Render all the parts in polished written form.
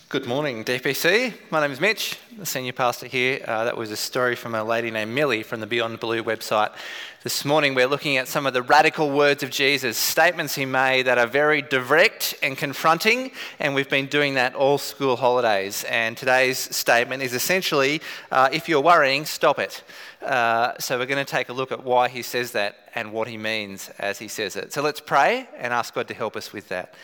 Good morning, DPC. My name is Mitch, the senior pastor here. That was a story from a lady named Millie from the Beyond Blue website. This morning we're looking at some of the radical words of Jesus, statements he made that are very direct and confronting, and we've been doing that all school holidays. And today's statement is essentially, if you're worrying, stop it. So we're going to take a look at why he says that and what he means as he says it. So let's pray and ask God to help us with that.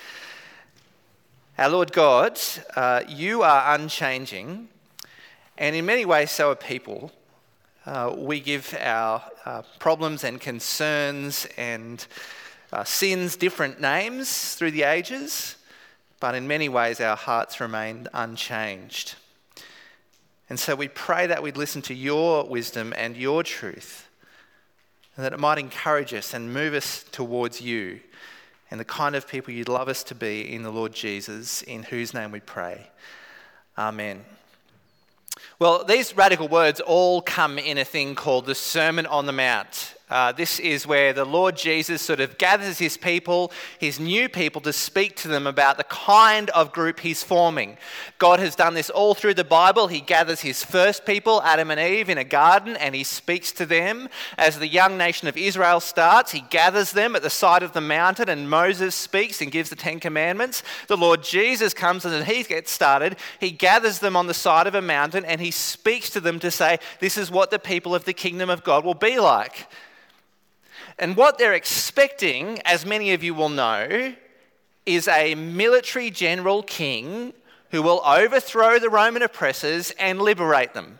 Our Lord God, you are unchanging, and in many ways so are people. We give our problems and concerns and sins different names through the ages, but in many ways our hearts remain unchanged. And so we pray that we'd listen to your wisdom and your truth, and that it might encourage us and move us towards you and the kind of people you'd love us to be in the Lord Jesus, in whose name we pray. Amen. Well, these radical words all come in a thing called the Sermon on the Mount. This is where the Lord Jesus sort of gathers his people, his new people, to speak to them about the kind of group he's forming. God has done this all through the Bible. He gathers his first people, Adam and Eve, in a garden, and he speaks to them. As the young nation of Israel starts, he gathers them at the side of the mountain, and Moses speaks and gives the Ten Commandments. The Lord Jesus comes, and as he gets started, he gathers them on the side of a mountain, and he speaks to them to say, this is what the people of the kingdom of God will be like. And what they're expecting, as many of you will know, is a military general king who will overthrow the Roman oppressors and liberate them.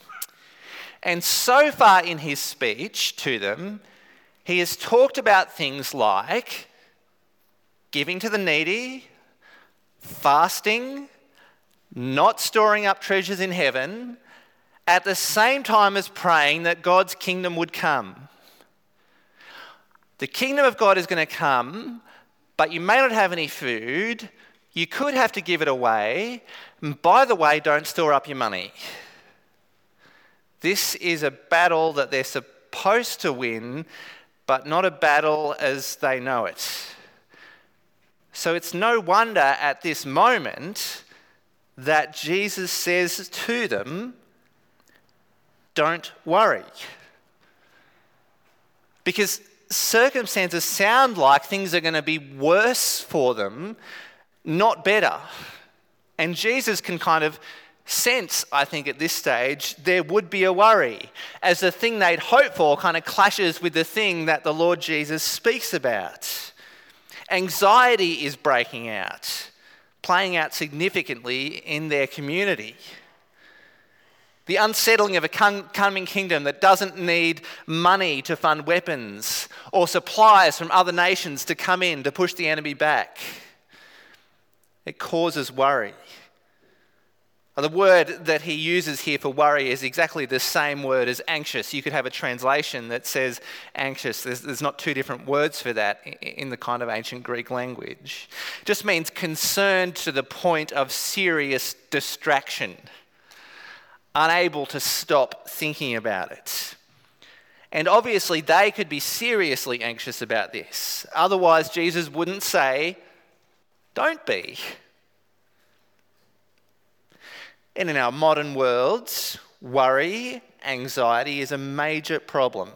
And so far in his speech to them, he has talked about things like giving to the needy, fasting, not storing up treasures in heaven, at the same time as praying that God's kingdom would come. The kingdom of God is going to come, but you may not have any food. You could have to give it away. And by the way, don't store up your money. This is a battle that they're supposed to win, but not a battle as they know it. So it's no wonder at this moment that Jesus says to them, don't worry. Because circumstances sound like things are going to be worse for them, not better. And Jesus can kind of sense, I think at this stage, there would be a worry, as the thing they'd hoped for kind of clashes with the thing that the Lord Jesus speaks about. Anxiety is breaking out, playing out significantly in their community. The unsettling of a coming kingdom that doesn't need money to fund weapons or supplies from other nations to come in to push the enemy back. It causes worry. The word that he uses here for worry is exactly the same word as anxious. You could have a translation that says anxious. There's not two different words for that in the kind of ancient Greek language. It just means concerned to the point of serious distraction, unable to stop thinking about it. And obviously they could be seriously anxious about this. Otherwise Jesus wouldn't say, don't be. And in our modern world, worry, anxiety is a major problem.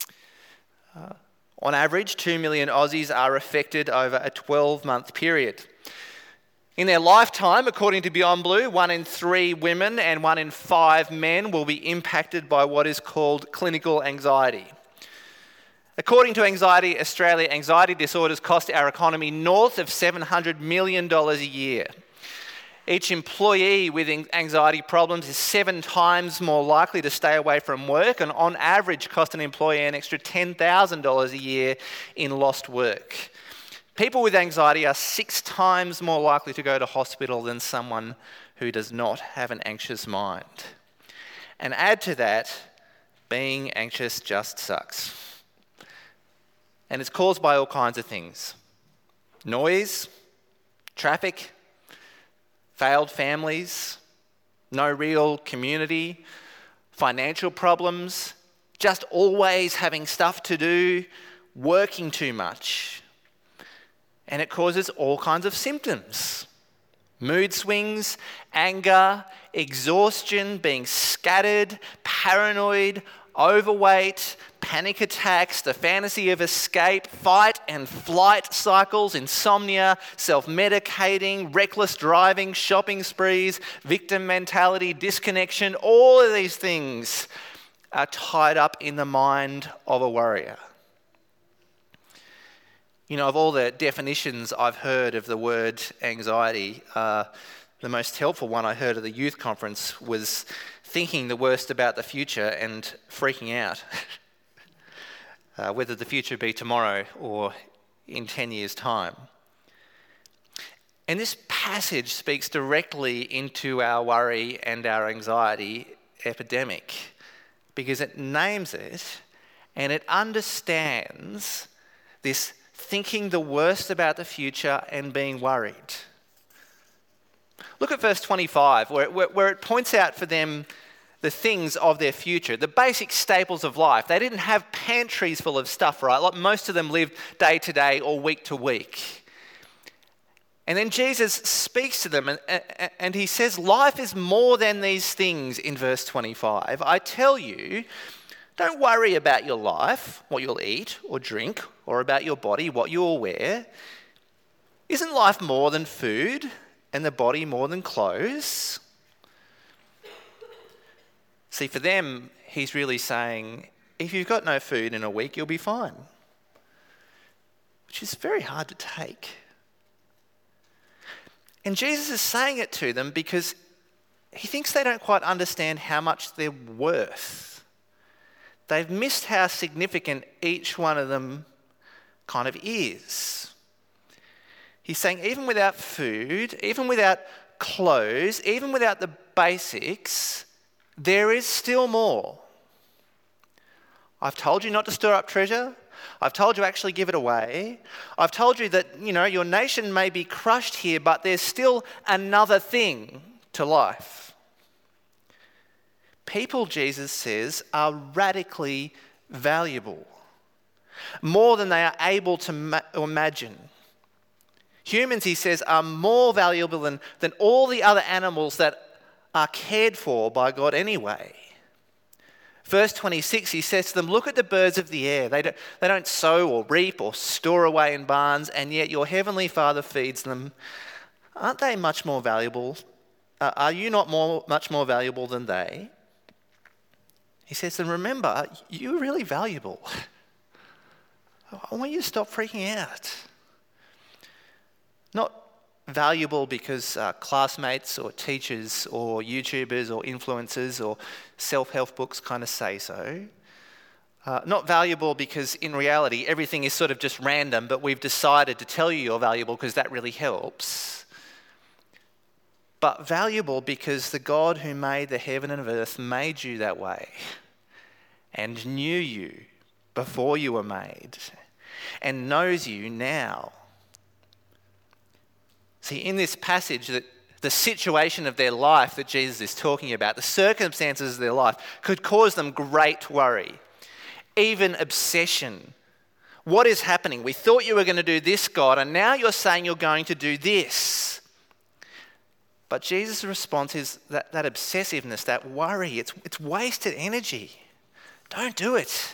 On average, 2 million Aussies are affected over a 12-month period. In their lifetime, according to Beyond Blue, 1 in 3 women and 1 in 5 men will be impacted by what is called clinical anxiety. According to Anxiety Australia, anxiety disorders cost our economy north of $700 million a year. Each employee with anxiety problems is 7 times more likely to stay away from work and on average cost an employee an extra $10,000 a year in lost work. People with anxiety are 6 times more likely to go to hospital than someone who does not have an anxious mind. And add to that, being anxious just sucks. And it's caused by all kinds of things. Noise, traffic, failed families, no real community, financial problems, just always having stuff to do, working too much. And it causes all kinds of symptoms. Mood swings, anger, exhaustion, being scattered, paranoid, overweight, panic attacks, the fantasy of escape, fight and flight cycles, insomnia, self-medicating, reckless driving, shopping sprees, victim mentality, disconnection, all of these things are tied up in the mind of a worrier. You know, of all the definitions I've heard of the word anxiety, the most helpful one I heard at the youth conference was thinking the worst about the future and freaking out, whether the future be tomorrow or in 10 years' time. And this passage speaks directly into our worry and our anxiety epidemic because it names it and it understands this thinking the worst about the future and being worried. Look at verse 25, where it points out for them the things of their future, the basic staples of life. They didn't have pantries full of stuff, right? Like most of them lived day to day or week to week. And then Jesus speaks to them and he says, life is more than these things in verse 25. I tell you, don't worry about your life, what you'll eat or drink, or about your body, what you will wear. Isn't life more than food and the body more than clothes? See, for them, he's really saying, if you've got no food in a week, you'll be fine. Which is very hard to take. And Jesus is saying it to them because he thinks they don't quite understand how much they're worth. They've missed how significant each one of them kind of is. He's saying even without food, even without clothes, even without the basics, there is still more. I've told you not to store up treasure. I've told you to actually give it away. I've told you that, your nation may be crushed here, but there's still another thing to life. People, Jesus says, are radically valuable, more than they are able to imagine. Humans, he says, are more valuable than all the other animals that are cared for by God anyway. Verse 26, he says to them, look at the birds of the air. They don't sow or reap or store away in barns, and yet your heavenly Father feeds them. Aren't they much more valuable? Are you not much more valuable than they? He says to them, remember, you're really valuable. I want you to stop freaking out. Not valuable because classmates or teachers or YouTubers or influencers or self-help books kind of say so. Not valuable because in reality everything is sort of just random, but we've decided to tell you you're valuable because that really helps. But valuable because the God who made the heaven and earth made you that way and knew you before you were made and knows you now. See, in this passage, that the situation of their life that Jesus is talking about, the circumstances of their life, could cause them great worry, even obsession. What is happening? We thought you were going to do this, God, and now you're saying you're going to do this. But Jesus' response is that obsessiveness, that worry, it's wasted energy. Don't do it.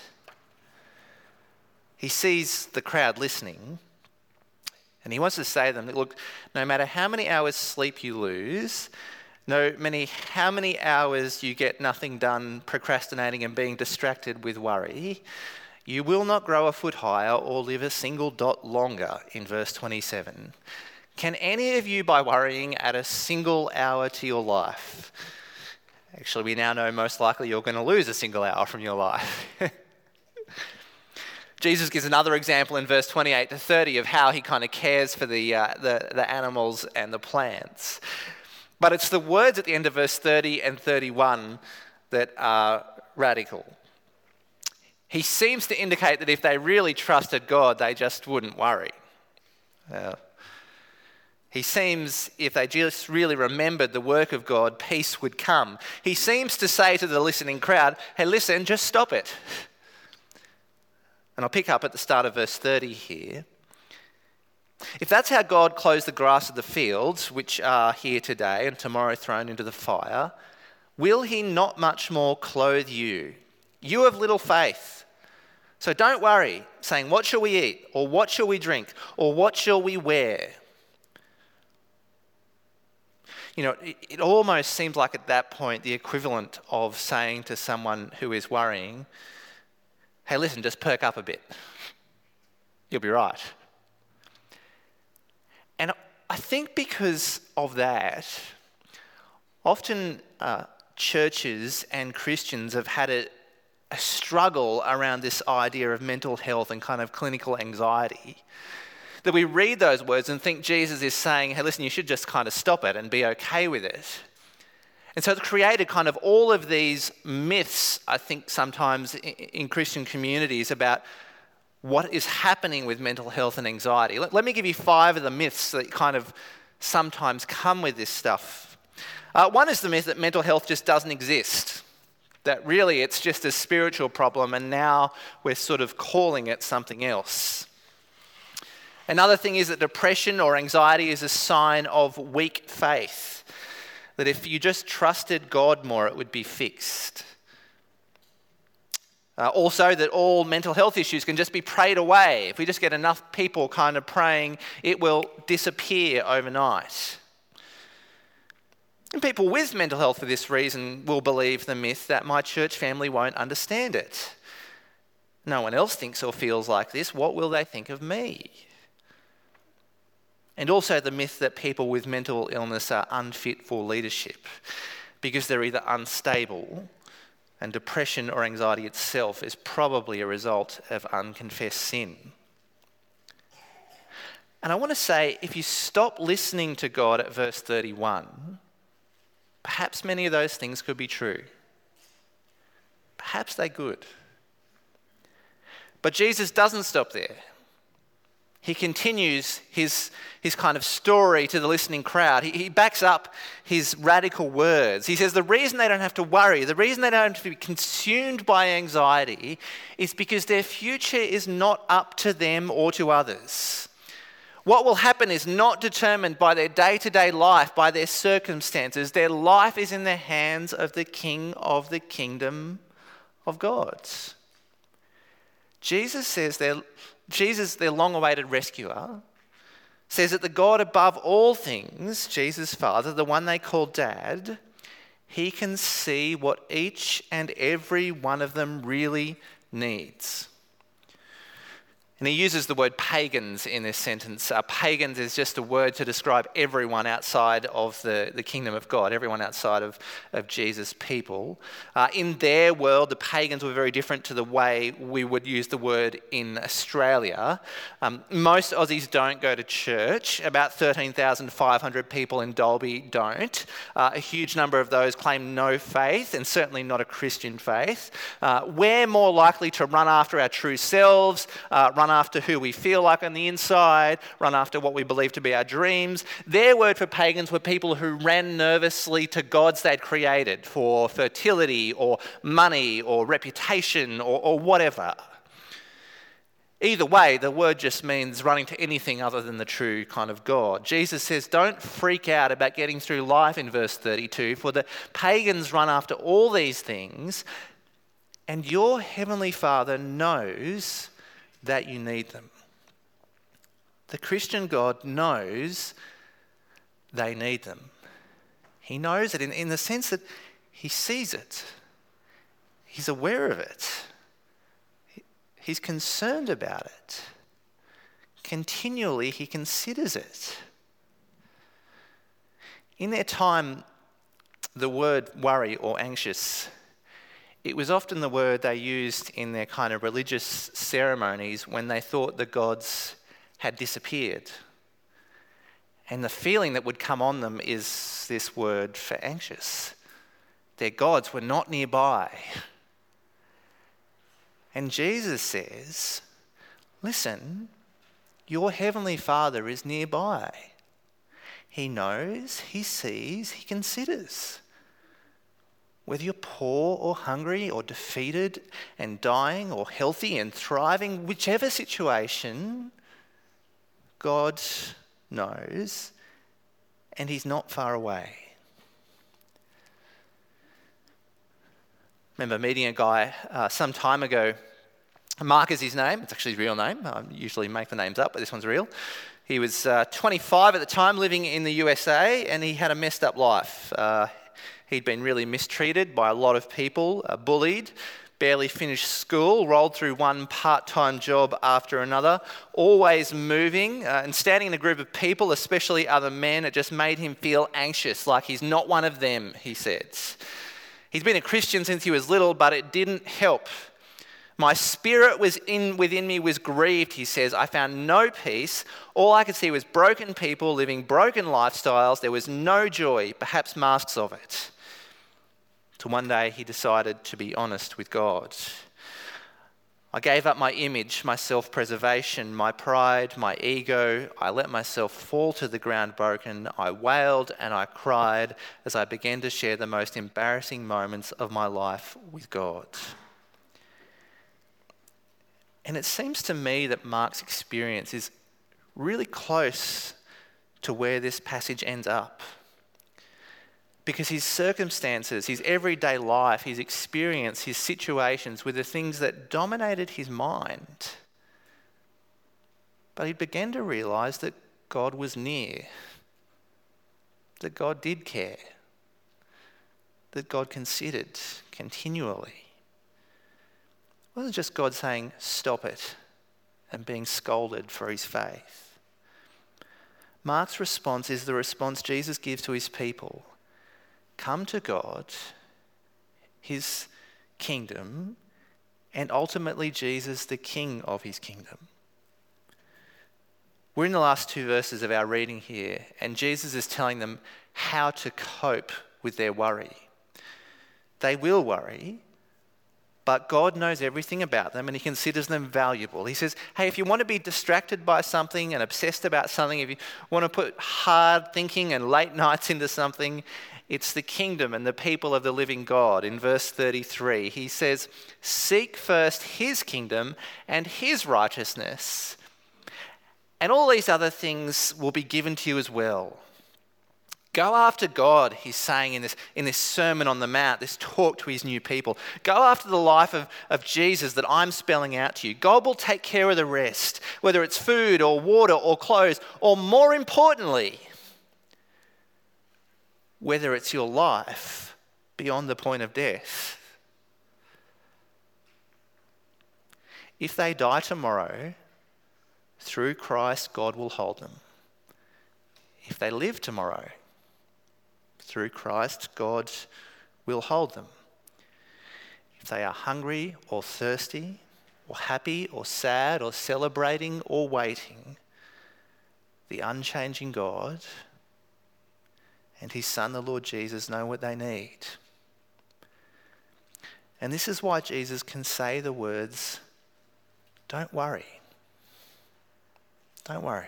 He sees the crowd listening, and he wants to say to them, look, no matter how many hours sleep you lose, how many hours you get nothing done, procrastinating and being distracted with worry, you will not grow a foot higher or live a single dot longer, in verse 27. Can any of you, by worrying, add a single hour to your life? Actually, we now know most likely you're going to lose a single hour from your life. Jesus gives another example in verse 28 to 30 of how he kind of cares for the animals and the plants. But it's the words at the end of verse 30 and 31 that are radical. He seems to indicate that if they really trusted God, they just wouldn't worry. He seems, if they just really remembered the work of God, peace would come. He seems to say to the listening crowd, hey, listen, just stop it. And I'll pick up at the start of verse 30 here. If that's how God clothes the grass of the fields, which are here today and tomorrow thrown into the fire, will he not much more clothe you, you of little faith? So don't worry, saying, what shall we eat? Or what shall we drink? Or what shall we wear? You know, it almost seems like at that point the equivalent of saying to someone who is worrying, hey, listen, just perk up a bit. You'll be right. And I think because of that, often churches and Christians have had a struggle around this idea of mental health and kind of clinical anxiety. That we read those words and think Jesus is saying, hey, listen, you should just kind of stop it and be okay with it. And so it's created kind of all of these myths, I think, sometimes in Christian communities about what is happening with mental health and anxiety. Let me give you 5 of the myths that kind of sometimes come with this stuff. One is the myth that mental health just doesn't exist. That really it's just a spiritual problem and now we're sort of calling it something else. Another thing is that depression or anxiety is a sign of weak faith. That if you just trusted God more, it would be fixed. Also that all mental health issues can just be prayed away. If we just get enough people kind of praying, it will disappear overnight. And people with mental health for this reason will believe the myth that my church family won't understand it. No one else thinks or feels like this. What will they think of me? And also the myth that people with mental illness are unfit for leadership because they're either unstable, and depression or anxiety itself is probably a result of unconfessed sin. And I want to say, if you stop listening to God at verse 31, perhaps many of those things could be true. Perhaps they could. But Jesus doesn't stop there. He continues his kind of story to the listening crowd. He backs up his radical words. He says the reason they don't have to worry, the reason they don't have to be consumed by anxiety is because their future is not up to them or to others. What will happen is not determined by their day-to-day life, by their circumstances. Their life is in the hands of the King of the kingdom of God. Jesus says their long-awaited rescuer, says that the God above all things, Jesus' Father, the one they call Dad, he can see what each and every one of them really needs. And he uses the word pagans in this sentence. Pagans is just a word to describe everyone outside of the kingdom of God, everyone outside of Jesus' people. In their world, the pagans were very different to the way we would use the word in Australia. Most Aussies don't go to church. About 13,500 people in Dalby don't. A huge number of those claim no faith, and certainly not a Christian faith. We're more likely to run after our true selves, run after who we feel like on the inside, run after what we believe to be our dreams. Their word for pagans were people who ran nervously to gods they'd created for fertility or money or reputation or whatever. Either way, the word just means running to anything other than the true kind of God. Jesus says, don't freak out about getting through life in verse 32, for the pagans run after all these things, and your heavenly Father knows that you need them. The Christian God knows they need them. He knows it in the sense that he sees it. He's aware of it. He's concerned about it. Continually, he considers it. In their time, the word worry or anxious, it was often the word they used in their kind of religious ceremonies when they thought the gods had disappeared. And the feeling that would come on them is this word for anxious. Their gods were not nearby. And Jesus says, listen, your heavenly Father is nearby. He knows, he sees, he considers. Whether you're poor or hungry or defeated and dying or healthy and thriving, whichever situation, God knows, and he's not far away. I remember meeting a guy some time ago. Mark is his name. It's actually his real name. I usually make the names up, but this one's real. He was 25 at the time, living in the USA, and he had a messed up life. He'd been really mistreated by a lot of people, bullied, barely finished school, rolled through one part-time job after another, always moving and standing in a group of people, especially other men. It just made him feel anxious, like he's not one of them, he said. He's been a Christian since he was little, but it didn't help. My spirit within me was grieved, he says. I found no peace. All I could see was broken people living broken lifestyles. There was no joy, perhaps masks of it. Till one day he decided to be honest with God. I gave up my image, my self-preservation, my pride, my ego. I let myself fall to the ground broken. I wailed and I cried as I began to share the most embarrassing moments of my life with God. And it seems to me that Mark's experience is really close to where this passage ends up. Because his circumstances, his everyday life, his experience, his situations were the things that dominated his mind. But he began to realise that God was near, that God did care, that God considered continually. It wasn't just God saying, stop it, and being scolded for his faith. Mark's response is the response Jesus gives to his people. Come to God, his kingdom, and ultimately Jesus, the king of his kingdom. We're in the last two verses of our reading here, and Jesus is telling them how to cope with their worry. They will worry, but God knows everything about them and he considers them valuable. He says, hey, if you want to be distracted by something and obsessed about something, if you want to put hard thinking and late nights into something, it's the kingdom and the people of the living God. In verse 33, he says, seek first his kingdom and his righteousness, and all these other things will be given to you as well. Go after God, he's saying in this Sermon on the Mount, this talk to his new people. Go after the life of Jesus that I'm spelling out to you. God will take care of the rest, whether it's food or water or clothes, or more importantly, whether it's your life beyond the point of death. If they die tomorrow, through Christ, God will hold them. If they live tomorrow, through Christ, God will hold them. If they are hungry or thirsty, or happy or sad or celebrating or waiting, the unchanging God and his Son, the Lord Jesus, know what they need. And this is why Jesus can say the words, don't worry. Don't worry.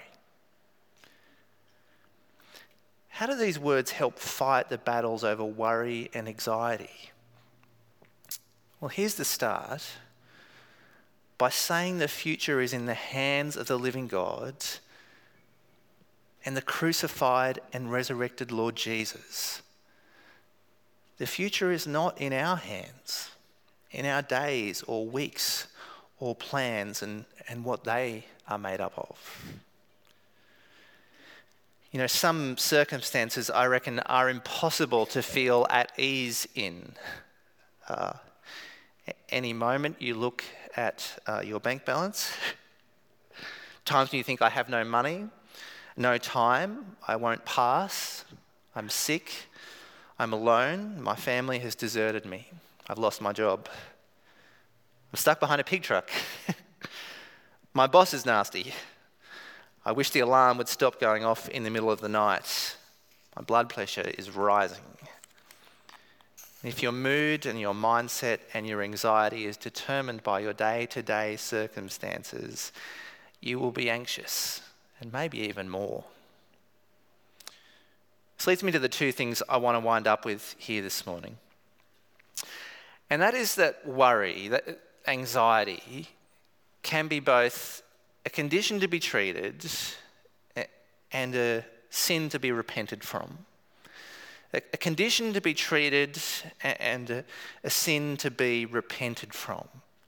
How do these words help fight the battles over worry and anxiety? Well, here's the start. By saying the future is in the hands of the living God and the crucified and resurrected Lord Jesus. The future is not in our hands, in our days or weeks or plans and what they are made up of. You know, some circumstances, I reckon, are impossible to feel at ease in. Any moment you look at your bank balance, times when you think, I have no money, no time, I won't pass, I'm sick, I'm alone, my family has deserted me, I've lost my job, I'm stuck behind a pig truck, my boss is nasty, I wish the alarm would stop going off in the middle of the night. My blood pressure is rising. If your mood and your mindset and your anxiety is determined by your day-to-day circumstances, you will be anxious, and maybe even more. This leads me to the two things I want to wind up with here this morning. And that is that worry, that anxiety, can be both a condition to be treated and a sin to be repented from. A condition to be treated and a sin to be repented from.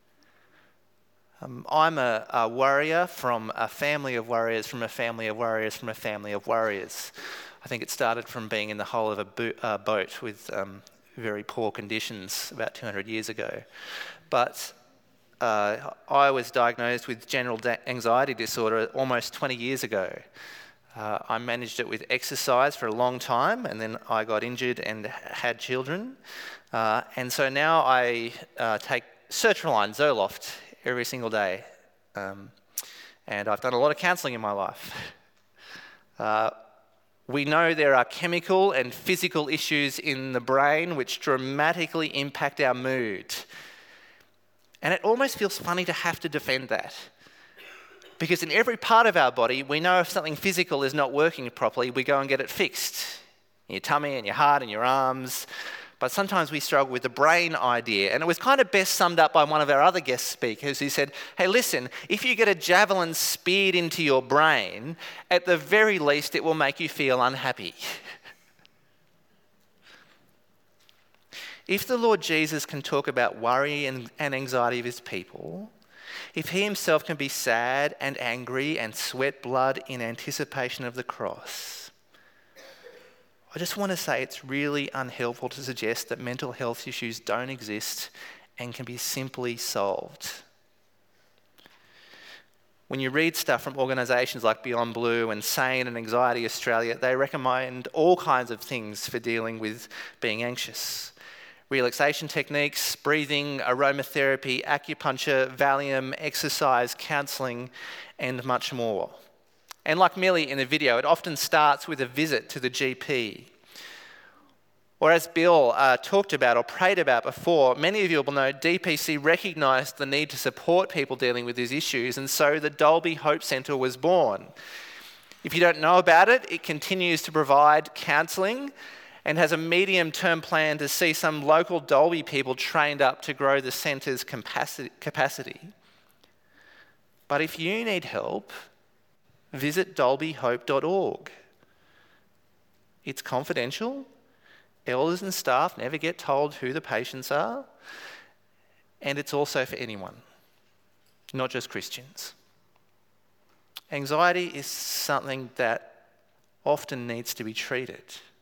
I'm a warrior from a family of warriors, from a family of warriors, from a family of warriors. I think it started from being in the hull of a boat with very poor conditions about 200 years ago. But I was diagnosed with general anxiety disorder almost 20 years ago. I managed it with exercise for a long time, and then I got injured and had children. And so now I take sertraline, Zoloft, every single day. And I've done a lot of counselling in my life. We know there are chemical and physical issues in the brain which dramatically impact our mood. And it almost feels funny to have to defend that. Because in every part of our body, we know if something physical is not working properly, we go and get it fixed. In your tummy and your heart and your arms. But sometimes we struggle with the brain idea. And it was kind of best summed up by one of our other guest speakers who said, hey, listen, if you get a javelin speared into your brain, at the very least it will make you feel unhappy. If the Lord Jesus can talk about worry and anxiety of his people, if he himself can be sad and angry and sweat blood in anticipation of the cross, I just want to say it's really unhelpful to suggest that mental health issues don't exist and can be simply solved. When you read stuff from organisations like Beyond Blue and Sane and Anxiety Australia, they recommend all kinds of things for dealing with being anxious. Relaxation techniques, breathing, aromatherapy, acupuncture, Valium, exercise, counselling, and much more. And like Millie in the video, it often starts with a visit to the GP. Or as Bill talked about or prayed about before, many of you will know DPC recognised the need to support people dealing with these issues, and so the Dolby Hope Centre was born. If you don't know about it, it continues to provide counselling and has a medium-term plan to see some local Dolby people trained up to grow the centre's capacity. But if you need help, visit dolbyhope.org. It's confidential. Elders and staff never get told who the patients are. And it's also for anyone, not just Christians. Anxiety is something that often needs to be treated.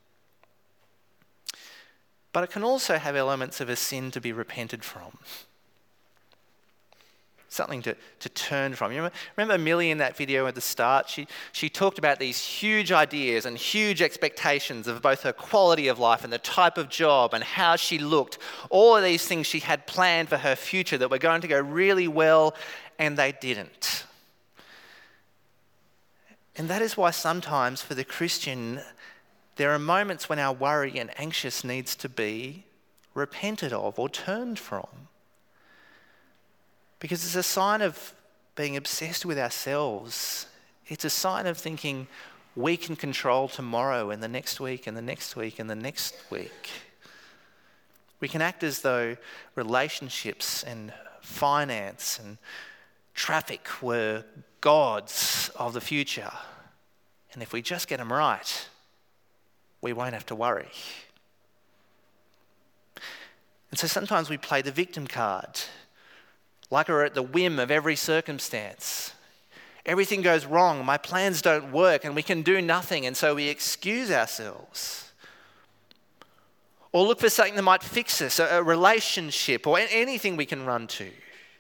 But it can also have elements of a sin to be repented from. Something to turn from. You remember Millie in that video at the start? She talked about these huge ideas and huge expectations of both her quality of life and the type of job and how she looked. All of these things she had planned for her future that were going to go really well, and they didn't. And that is why sometimes for the Christian, there are moments when our worry and anxious needs to be repented of or turned from. Because it's a sign of being obsessed with ourselves. It's a sign of thinking we can control tomorrow and the next week and the next week and the next week. We can act as though relationships and finance and traffic were gods of the future. And if we just get them right, we won't have to worry. And so sometimes we play the victim card, like we're at the whim of every circumstance. Everything goes wrong, my plans don't work, and we can do nothing, and so we excuse ourselves. Or look for something that might fix us, a relationship, or anything we can run to.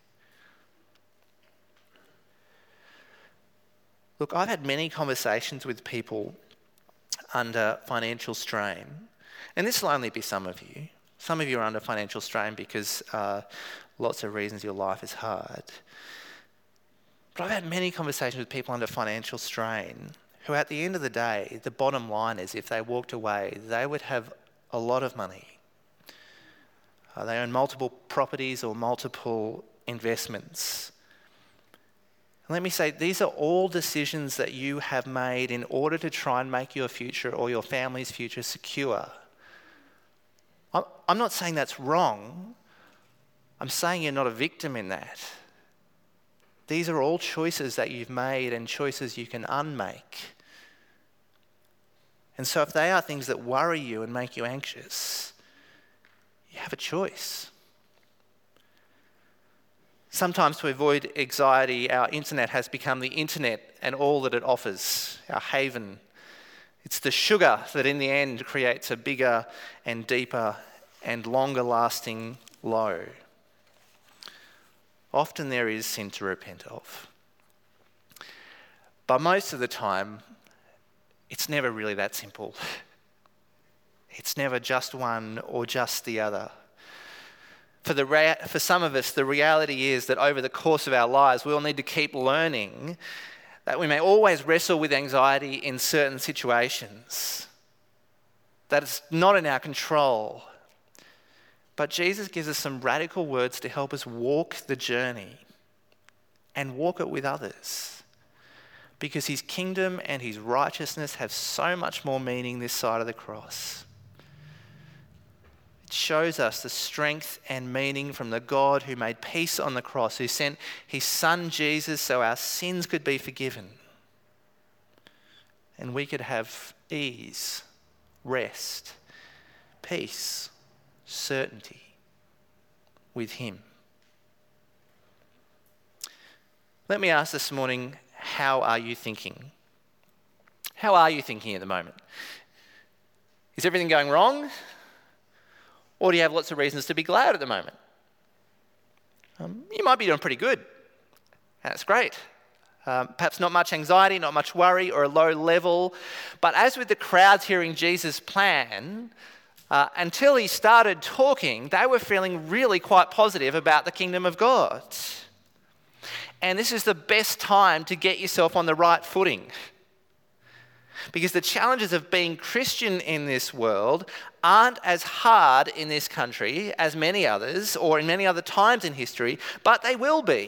Look, I've had many conversations with people under financial strain, and this will only be some of you. Some of you are under financial strain because lots of reasons your life is hard. But I've had many conversations with people under financial strain who at the end of the day, the bottom line is if they walked away, they would have a lot of money. They own multiple properties or multiple investments. And let me say, these are all decisions that you have made in order to try and make your future or your family's future secure. I'm not saying that's wrong. I'm saying you're not a victim in that. These are all choices that you've made and choices you can unmake. And so if they are things that worry you and make you anxious, you have a choice. Sometimes to avoid anxiety, our internet has become the internet and all that it offers, our haven. It's the sugar that in the end creates a bigger and deeper and longer lasting low. Often there is sin to repent of. But most of the time, it's never really that simple. It's never just one or just the other. For some of us, the reality is that over the course of our lives, we'll need to keep learning that we may always wrestle with anxiety in certain situations, that it's not in our control. But Jesus gives us some radical words to help us walk the journey and walk it with others, because his kingdom and his righteousness have so much more meaning this side of the cross. It shows us the strength and meaning from the God who made peace on the cross, who sent his son Jesus so our sins could be forgiven and we could have ease, rest, peace, certainty with him. Let me ask this morning, how are you thinking? How are you thinking at the moment? Is everything going wrong? Or do you have lots of reasons to be glad at the moment? You might be doing pretty good. That's great. Perhaps not much anxiety, not much worry, or a low level. But as with the crowds hearing Jesus' plan, until he started talking, they were feeling really quite positive about the kingdom of God. And this is the best time to get yourself on the right footing. Because the challenges of being Christian in this world aren't as hard in this country as many others or in many other times in history, but they will be.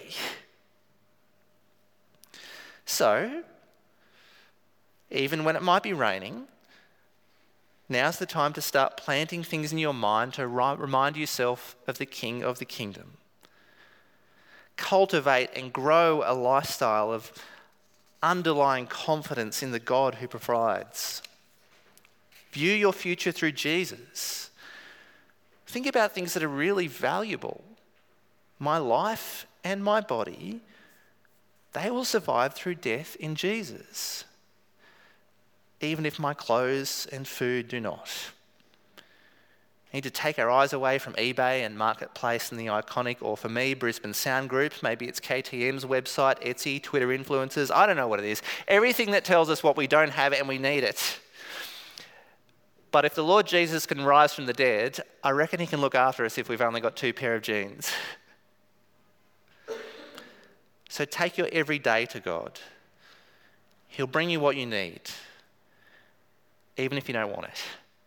So, even when it might be raining, now's the time to start planting things in your mind to remind yourself of the King of the kingdom. Cultivate and grow a lifestyle of underlying confidence in the God who provides. View your future through Jesus. Think about things that are really valuable. My life and my body, they will survive through death in Jesus, even if my clothes and food do not. We need to take our eyes away from eBay and Marketplace and the iconic, or for me, Brisbane Sound Group. Maybe it's KTM's website, Etsy, Twitter influencers. I don't know what it is. Everything that tells us what we don't have and we need it. But if the Lord Jesus can rise from the dead, I reckon he can look after us if we've only got 2 pair of jeans. So take your everyday to God. He'll bring you what you need, even if you don't want it.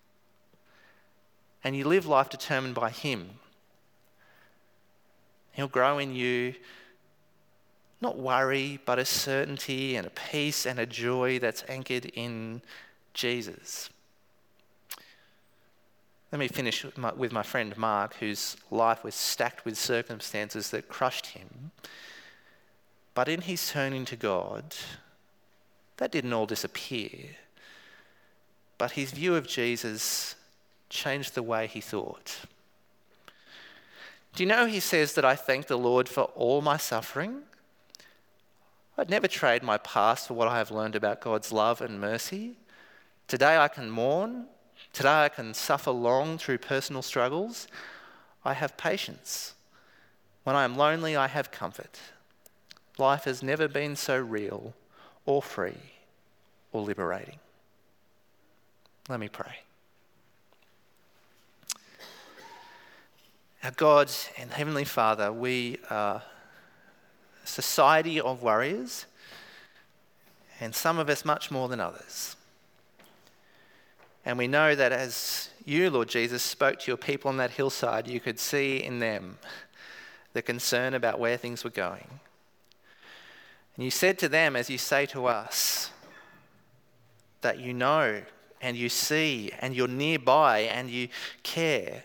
And you live life determined by him. He'll grow in you not worry, but a certainty and a peace and a joy that's anchored in Jesus. Let me finish with my friend Mark, whose life was stacked with circumstances that crushed him. But in his turning to God, that didn't all disappear. But his view of Jesus changed the way he thought. Do you know he says that I thank the Lord for all my suffering? I'd never trade my past for what I have learned about God's love and mercy. Today I can mourn. Today I can suffer long through personal struggles. I have patience. When I am lonely, I have comfort. Life has never been so real or free or liberating. Let me pray. Our God and Heavenly Father, we are a society of warriors, and some of us much more than others. And we know that as you, Lord Jesus, spoke to your people on that hillside, you could see in them the concern about where things were going. And you said to them, as you say to us, that you know and you see and you're nearby and you care.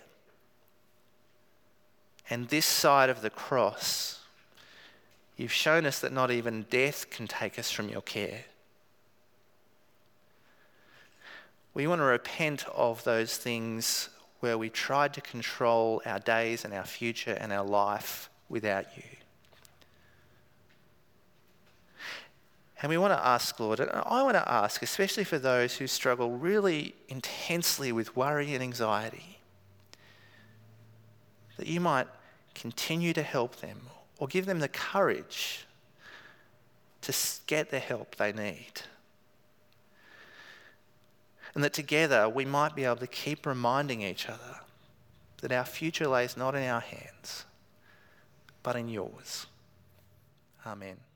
And this side of the cross, you've shown us that not even death can take us from your care. We want to repent of those things where we tried to control our days and our future and our life without you. And we want to ask, Lord, and I want to ask, especially for those who struggle really intensely with worry and anxiety, that you might continue to help them or give them the courage to get the help they need. And that together we might be able to keep reminding each other that our future lays not in our hands, but in yours. Amen.